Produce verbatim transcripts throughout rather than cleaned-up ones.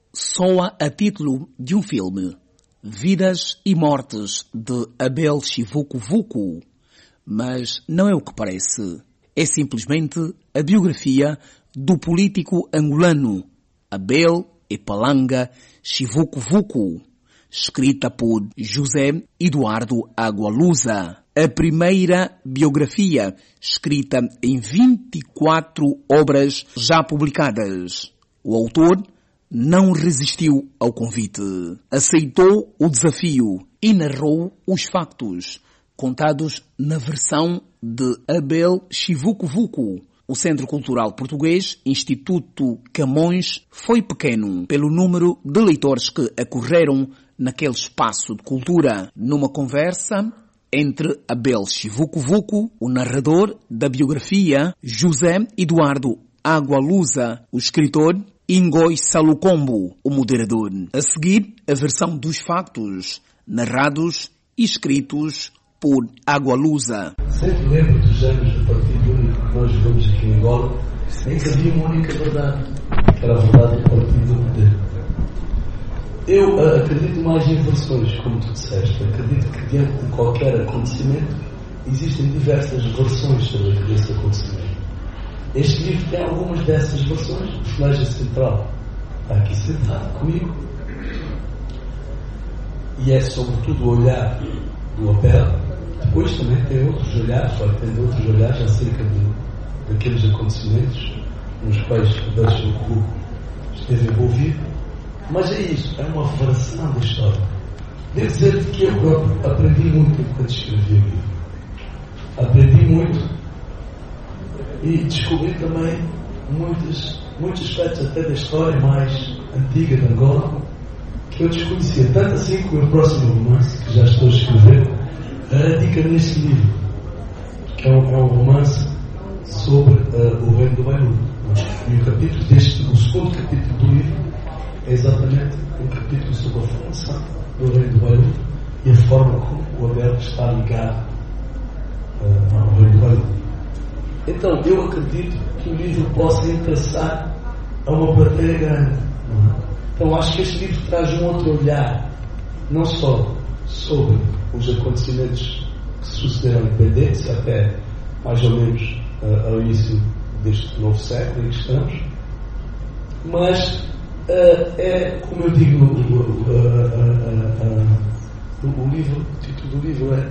soa a título de um filme. Vidas e Mortes de Abel Chivuco-Vuco. Mas não é o que parece. É simplesmente a biografia do político angolano Abel Epalanga Chivuco-Vuco, escrita por José Eduardo Agualusa. A primeira biografia escrita em vinte e quatro obras já publicadas. O autor não resistiu ao convite. Aceitou o desafio e narrou os factos contados na versão de Abel Chivuco-Vuco. O Centro Cultural Português, Instituto Camões, foi pequeno pelo número de leitores que acorreram naquele espaço de cultura. Numa conversa entre Abel Chivuco-Vuco, o narrador da biografia, José Eduardo Agualusa, o escritor, e Ngoi Salucombo, o moderador. A seguir, a versão dos factos, narrados e escritos por Agualusa. Sempre lembro dos anos do Partido Único que nós vivemos aqui em Angola, em que havia uma única verdade, que era a verdade do Partido do Poder. Eu uh, acredito mais em versões, como tu disseste. Acredito que diante de qualquer acontecimento existem diversas versões sobre esse acontecimento. Este livro tem algumas dessas versões. O personagem central está aqui sentado comigo e é sobretudo o olhar do Abel. Depois também tem outros olhares, vai tendo outros olhares acerca de, daqueles acontecimentos nos quais o Abel Chivuco esteve envolvido. Mas é isso, é uma versão da história. Devo dizer-te que eu aprendi muito enquanto escrevi o livro. Aprendi muito e descobri também muitos, muitos aspectos até da história mais antiga de Angola que eu desconhecia. Tanto assim que o meu próximo romance, que já estou a escrever, radica neste livro, que é um, é um romance sobre uh, o reino do Bairudo. E o capítulo deste, o segundo capítulo do livro é exatamente um capítulo sobre a formação do reino do Bairudo e a forma como o Abel está ligado uh, ao reino do Bairudo. Então, eu acredito que o livro possa interessar a uma plateia grande. Não é? Então, acho que este livro traz um outro olhar, não só sobre os acontecimentos que sucederam à independência, até mais ou menos uh, ao início deste novo século em que estamos, mas uh, é, como eu digo, uh, uh, uh, uh, uh, o livro, o título do livro é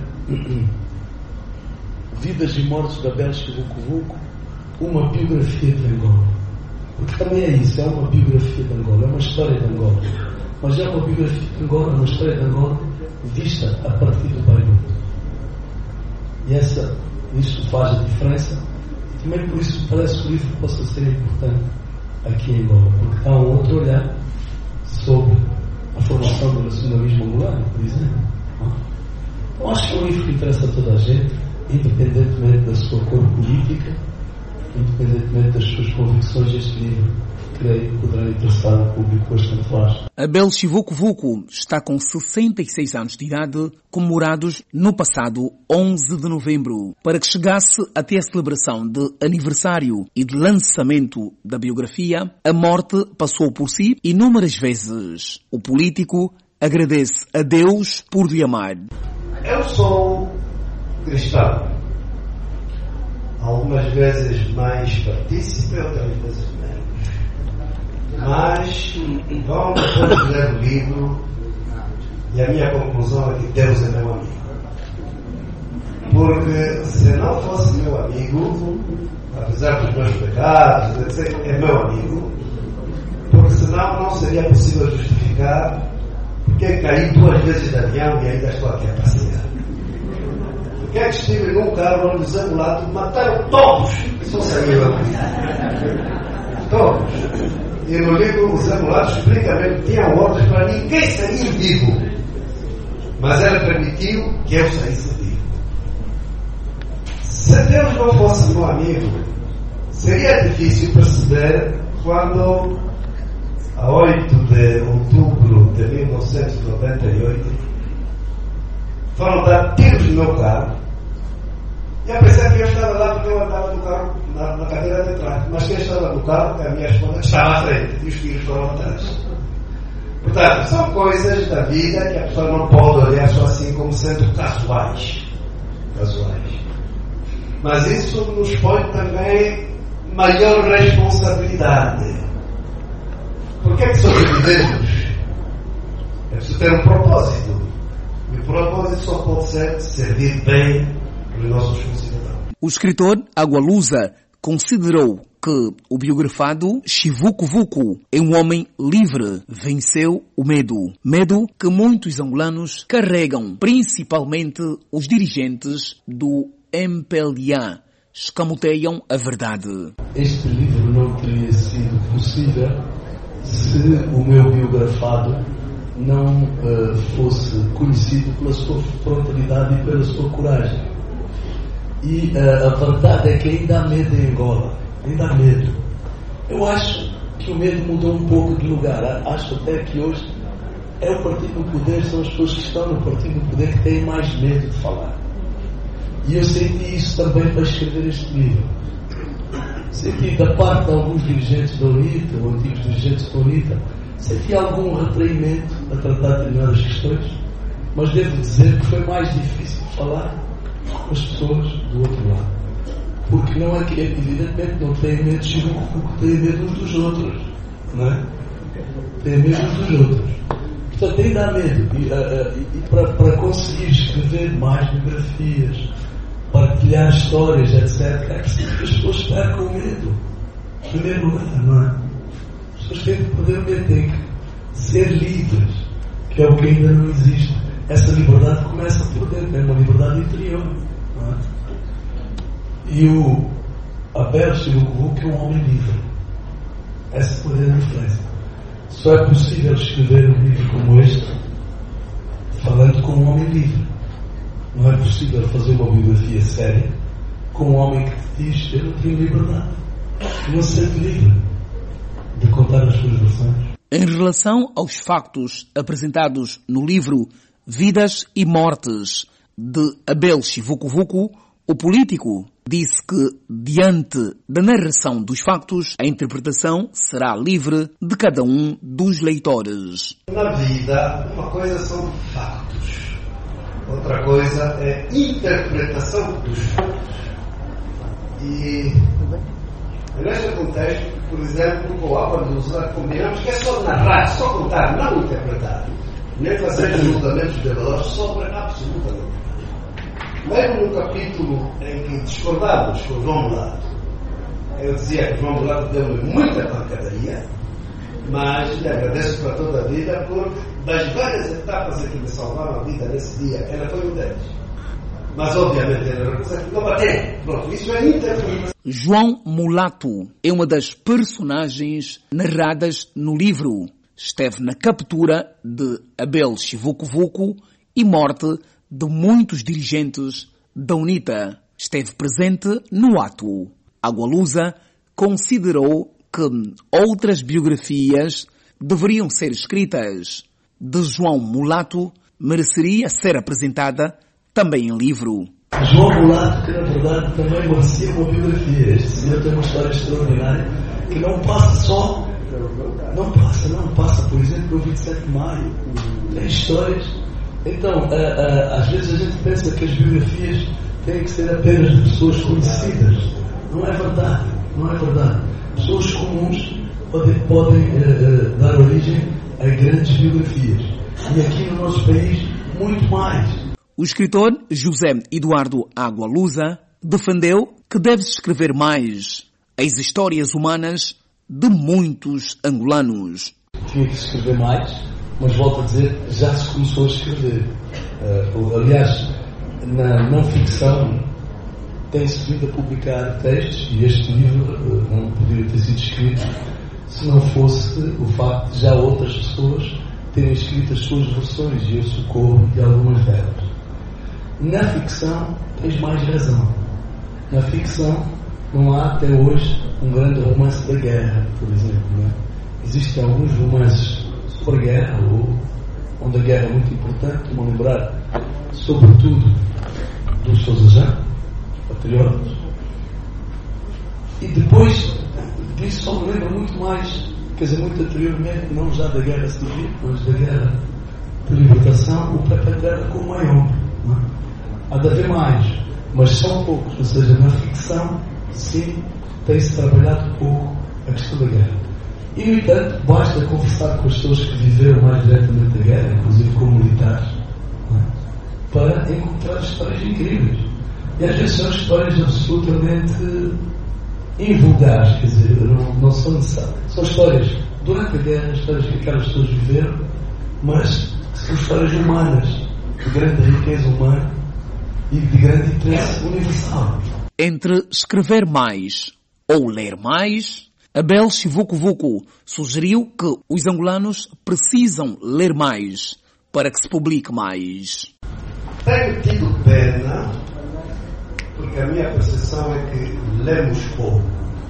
Vidas e Mortes de Abel Chivuco-Vuco, uma biografia de Angola. Porque também é isso, é uma biografia de Angola, é uma história de Angola. Mas é uma biografia de Angola, uma história de Angola vista a partir do Bairudo. E essa, isso faz a diferença. E também por isso parece que o livro possa ser importante aqui em Angola, porque dá um outro olhar sobre a formação do nacionalismo angolano, por exemplo. Eu acho que é um livro que interessa a toda a gente, independentemente da sua cor política, independentemente das suas convicções. Este livro, creio, poderá interessar o público bastante vasto. Abel Chivuco-Vuco está com sessenta e seis anos de idade, comemorados no passado onze de novembro. Para que chegasse até a celebração de aniversário e de lançamento da biografia, a morte passou por si inúmeras vezes. O político agradece a Deus por lhe amar. Eu sou cristão, algumas vezes mais partícipe, outras vezes menos, mas vamos depois ler o livro e a minha conclusão é que Deus é meu amigo, porque se não fosse meu amigo, apesar dos meus pecados, etcétera, é meu amigo, porque senão não seria possível justificar porque caí duas vezes de avião e ainda estou aqui a passear. Porque é que estive num carro onde os angolados mataram todos que só saíram aqui. Todos. E no livro os angolados explicam que tinham ordens para ninguém sair vivo. Mas ela permitiu que eu saísse vivo. Se Deus não fosse meu amigo, seria difícil perceber quando, a oito de outubro de mil novecentos e noventa e oito, foram dar tiros no meu carro. E eu pensei que eu estava lá porque eu andava no carro, na, na cadeira de trás. Mas quem estava no carro, a minha esposa, estava à frente e os tiros foram atrás. Portanto, são coisas da vida que a pessoa não pode olhar só assim como sendo casuais. Casuais. Mas isso nos põe também maior responsabilidade. Por que é que sobrevivemos? É preciso ter um propósito. E o propósito só pode ser servir bem os nossos concidadãos. O escritor Agualusa considerou que o biografado Chivuku Vuku é um homem livre, venceu o medo. Medo que muitos angolanos carregam, principalmente os dirigentes do M P L A. Escamoteiam a verdade. Este livro não teria sido possível se o meu biografado não uh, fosse conhecido pela sua frontalidade e pela sua coragem. E uh, a verdade é que ainda há medo em Angola. Ainda há medo. Eu acho que o medo mudou um pouco de lugar. Acho até que hoje é o partido do poder, são as pessoas que estão no partido do poder que têm mais medo de falar. E eu senti isso também para escrever este livro. Senti da parte de alguns dirigentes da UNITA, ou antigos dirigentes da UNITA, senti algum retraimento a tratar determinadas questões, mas devo dizer que foi mais difícil falar com as pessoas do outro lado. Porque não é que, evidentemente, não têm medo de Chivuku, têm medo uns dos outros. Não é? Têm medo uns dos outros. Portanto, ainda há medo. E, uh, uh, e para, para conseguir escrever mais biografias, partilhar histórias, etcétera, é preciso que as pessoas percam o medo. Em primeiro lugar, não é? As pessoas têm que perder o medo, têm que ser livres, que é o que ainda não existe. Essa liberdade começa por dentro, é uma liberdade interior. Não é? E o Abel Chivuku Vuku é um homem livre. Essa pode ser a diferença. Só é possível escrever um livro como este falando com um homem livre. Não é possível fazer uma biografia séria com um homem que te diz: eu não tenho liberdade, não se sente livre de contar as suas versões. Em relação aos factos apresentados no livro Vidas e Mortes de Abel Chivuku Vuku, o político disse que, diante da narração dos factos, a interpretação será livre de cada um dos leitores. Na vida, uma coisa são factos, outra coisa é interpretação dos factos. E neste contexto, por exemplo, com a Agualusa, combinamos que é só narrar, só contar, não interpretar, nem fazer julgamentos de valor sobre absolutamente. Mesmo no capítulo em que discordamos com o João Mulato, eu dizia que o João Mulato deu-me muita pancadaria, mas lhe agradeço para toda a vida, porque das várias etapas em que me salvaram a vida nesse dia, ela foi um deles. Mas obviamente ela recusa que não bater. Pronto, isso é interpretação. João Mulato é uma das personagens narradas no livro. Esteve na captura de Abel Chivuku Vuku e morte de muitos dirigentes da UNITA. Esteve presente no ato. Agualusa considerou que outras biografias deveriam ser escritas. De João Mulato mereceria ser apresentada também em livro. João Mulato, que na verdade também merecia uma biografia. Este senhor tem uma história extraordinária que não passa só, não passa, não passa, por exemplo, pelo vinte e sete de maio. Tem histórias. Então, uh, uh, às vezes a gente pensa que as biografias têm que ser apenas de pessoas conhecidas. Não é verdade, não é verdade. Pessoas comuns podem, podem uh, uh, dar origem a grandes biografias. E aqui no nosso país, muito mais. O escritor José Eduardo Agualusa defendeu que deve-se escrever mais as histórias humanas de muitos angolanos. Tinha que se escrever mais, mas volto a dizer, já se começou a escrever. Uh, aliás, na não ficção tem-se vindo a publicar textos, e este livro uh, não poderia ter sido escrito se não fosse o facto de já outras pessoas terem escrito as suas versões, e eu socorro de algumas delas. Na ficção tens mais razão. Na ficção não há até hoje um grande romance da guerra, por exemplo. Não é? Existem alguns romances sobre a guerra, ou onde a guerra é muito importante. Vamos lembrar, sobretudo, do Sousa Jean, Patriotas. E depois disso só me lembro muito mais quer dizer, muito anteriormente, não já da guerra civil, mas da guerra de libertação, o Pepe Terra como maior. Há de haver mais, mas são poucos. Ou seja, na ficção, sim, tem-se trabalhado pouco a questão da guerra. E, no entanto, basta conversar com as pessoas que viveram mais diretamente a guerra, inclusive como militares, para encontrar histórias incríveis. E às vezes são histórias absolutamente invulgares, quer dizer, não, não são necessárias. São histórias durante a guerra, histórias que aquelas pessoas viveram, mas são histórias humanas, de grande riqueza humana e de grande interesse universal. Entre escrever mais ou ler mais, Abel Chivuku-Vuku sugeriu que os angolanos precisam ler mais para que se publique mais. Tenho tido pena, porque a minha percepção é que lemos pouco.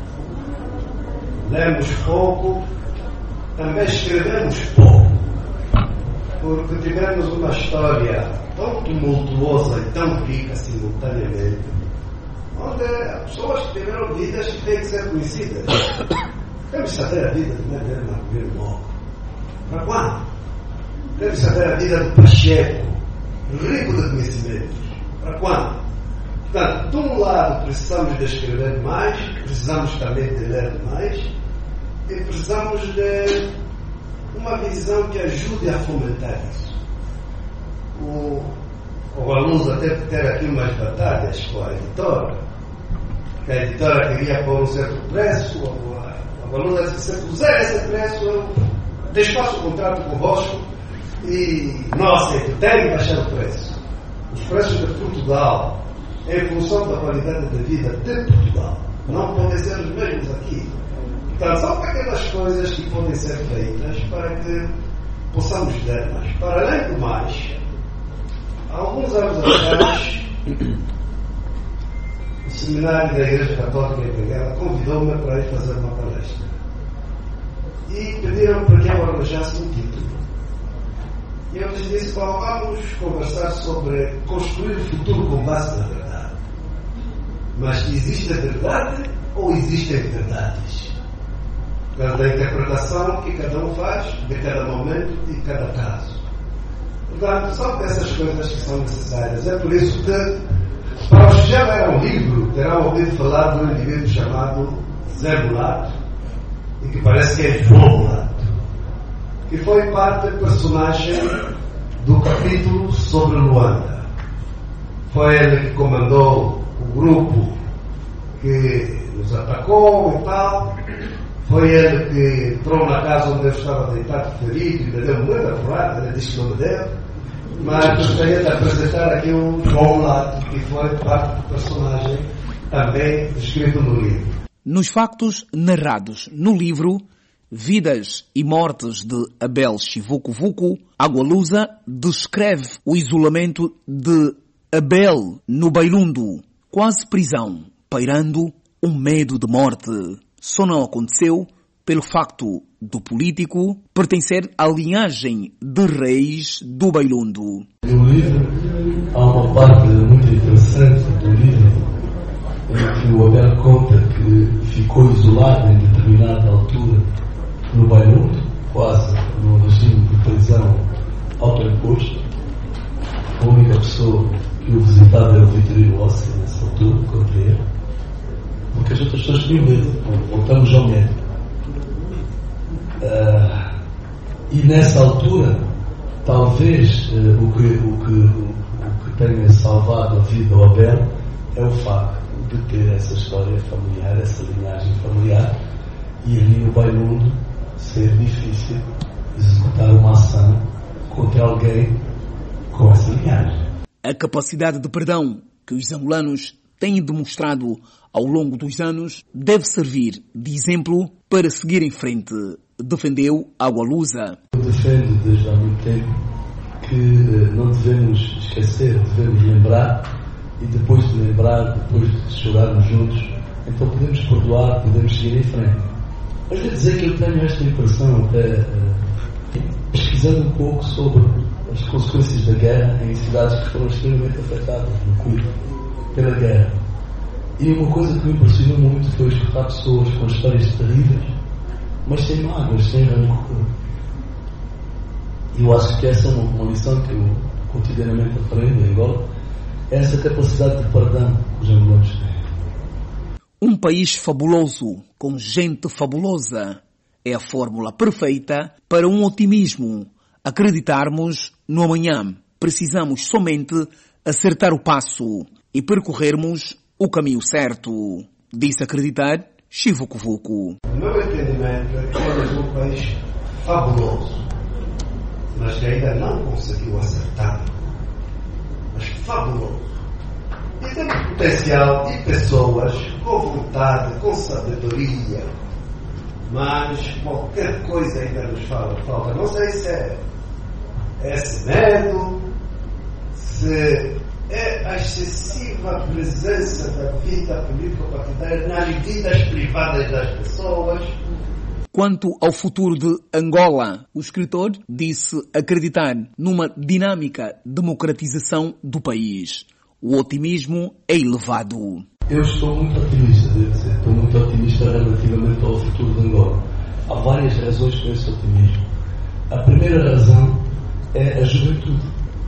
Lemos pouco, também escrevemos pouco. Porque tivemos uma história tão tumultuosa e tão rica simultaneamente, onde pessoas que tiveram vidas que têm que ser conhecidas. Temos que saber a vida de Medellín Marguerite Moco. Para quando? Temos que saber a vida do Pacheco, rico de conhecimentos. Para quando? Portanto, de um lado precisamos de escrever mais, precisamos também de ler mais e precisamos de uma visão que ajude a fomentar isso. O, o aluno até ter aqui umas batalhas com a editora, que a editora queria pôr um certo preço, o, o aluno disse que se puser esse preço, eu desfaço o contrato convosco e não aceito, tem que baixar o preço. Os preços de Portugal, em função da qualidade de vida de Portugal, não podem ser os mesmos aqui. Portanto, são aquelas coisas que podem ser feitas para que possamos ler mais. Para além do mais, há alguns anos atrás, o seminário da Igreja Católica em Benguela convidou-me para ir fazer uma palestra. E pediram para que eu arranjasse um título. E eu lhes disse, bom, vamos conversar sobre construir o futuro com base na verdade. Mas existe a verdade ou existem verdades? Da interpretação que cada um faz de cada momento e cada caso. Portanto, são essas coisas que são necessárias. É por isso que, para os que já leram o livro, terão ouvido falar de um indivíduo chamado Zé Mulato, e que parece que é João Mulato, que foi parte do personagem do capítulo sobre Luanda. Foi ele que comandou o grupo que nos atacou e tal. Foi ele que entrou na casa onde eu estava deitado ferido e me deu muita porrada. Ele disse que não me deu. Mas gostaria de apresentar aqui o João Mulato, que foi parte do personagem também descrito no livro. Nos factos narrados no livro Vidas e Mortes de Abel Chivuku-Vuku, Água Lusa descreve o isolamento de Abel no Bailundo, quase prisão, pairando um medo de morte. Só não aconteceu pelo facto do político pertencer à linhagem de reis do Bailundo. No livro há uma parte muito interessante do livro em que o Abel conta que ficou isolado em determinada altura no Bailundo, quase no regime de prisão autoimposto. A única pessoa que o visitava era o Vitorino Ossi nessa altura, contra ele, porque as outras pessoas tinham medo, voltamos ao medo. Uh, e nessa altura, talvez uh, o, que, o, que, o que tenha salvado a vida ao Abel é o facto de ter essa história familiar, essa linhagem familiar, e ali no Bailundo ser difícil executar uma ação contra alguém com essa linhagem. A capacidade de perdão que os angolanos têm demonstrado ao longo dos anos deve servir de exemplo para seguir em frente, defendeu Água Lusa. Eu defendo desde há muito tempo que não devemos esquecer, devemos lembrar, e depois de lembrar, depois de chorarmos juntos, então podemos perdoar, podemos seguir em frente. Mas devo dizer que eu tenho esta impressão, até pesquisando um pouco sobre as consequências da guerra em cidades que foram extremamente afetadas no Cuba pela guerra. E uma coisa que me impressionou muito foi escutar pessoas com histórias terríveis mas sem mágoas, sem rancor. E eu acho que essa é uma, uma lição que eu cotidianamente aprendo em Angola, é essa capacidade de perdão que os angolanos têm. Um país fabuloso, com gente fabulosa, é a fórmula perfeita para um otimismo. Acreditarmos no amanhã. Precisamos somente acertar o passo e percorrermos o caminho certo. Disse acreditar Chivuku Vuku. O meu entendimento é que somos um país fabuloso, mas que ainda não conseguiu acertar. Mas fabuloso. E temos potencial e pessoas com vontade, com sabedoria, mas qualquer coisa ainda nos falta. Não sei se é esse medo, se é a excessiva presença da vida político-partidária nas vidas privadas das pessoas. Quanto ao futuro de Angola, o escritor disse acreditar numa dinâmica democratização do país. O otimismo é elevado. Eu estou muito otimista, devo dizer. Estou muito otimista relativamente ao futuro de Angola. Há várias razões para esse otimismo. A primeira razão é a juventude.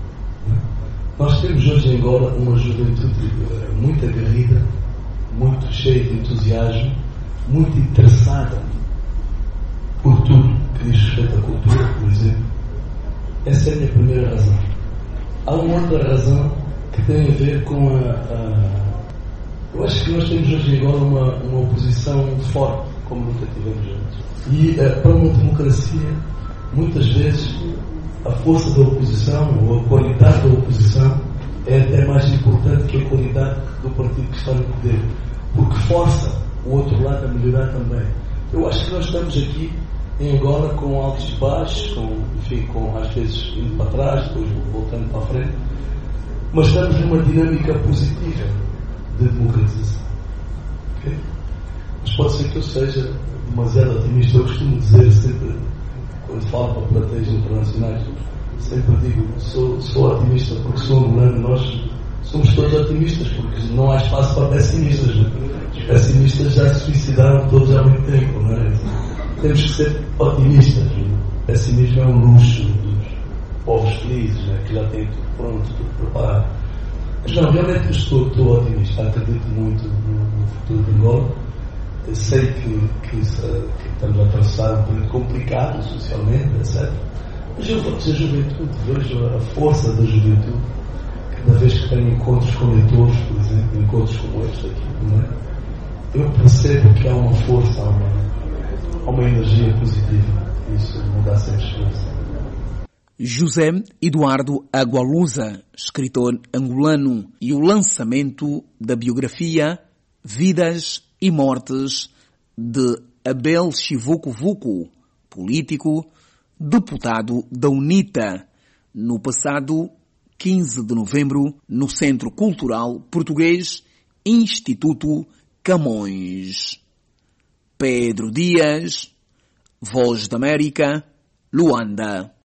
Nós temos hoje em Angola uma juventude muito aguerrida, muito cheia de entusiasmo, muito interessada por tudo que diz respeito à cultura, por exemplo. Essa é a minha primeira razão. Há uma outra razão que tem a ver com a... a eu acho que nós temos hoje em Angola uma, uma oposição forte, como nunca tivemos antes. E uh, para uma democracia, muitas vezes, a força da oposição ou a qualidade da oposição é até mais importante que a qualidade do partido que está no poder, porque força o outro lado a melhorar também. Eu acho que nós estamos aqui em Angola com altos e baixos, com, enfim, com às vezes indo para trás, depois voltando para a frente, mas estamos numa dinâmica positiva de democratização. Okay? Mas pode ser que eu seja demasiado otimista. Eu costumo dizer sempre, quando falo para plateias internacionais, sempre digo, sou, sou otimista porque sou angolano. Nós somos todos otimistas porque não há espaço para pessimistas. Né? Os pessimistas já se suicidaram todos há muito tempo. Não é? Temos que ser otimistas. O pessimismo é um luxo dos povos felizes, né? Que já têm tudo pronto, tudo preparado. Mas não, realmente estou, estou otimista. Acredito muito no, no futuro de Angola. Eu sei que, que, que estamos a atravessar um período complicado socialmente, etcétera. Mas eu vejo a juventude, vejo a força da juventude. Cada vez que tenho encontros com leitores, por exemplo, encontros como este aqui, não é? Eu percebo que há uma força, há uma, há uma energia positiva. Isso me dá sempre esperança. José Eduardo Agualusa, escritor angolano, e o lançamento da biografia Vidas e Mortes de Abel Chivuku Vuku, político, deputado da UNITA, no passado quinze de novembro, no Centro Cultural Português Instituto Camões. Pedro Dias, Voz da América, Luanda.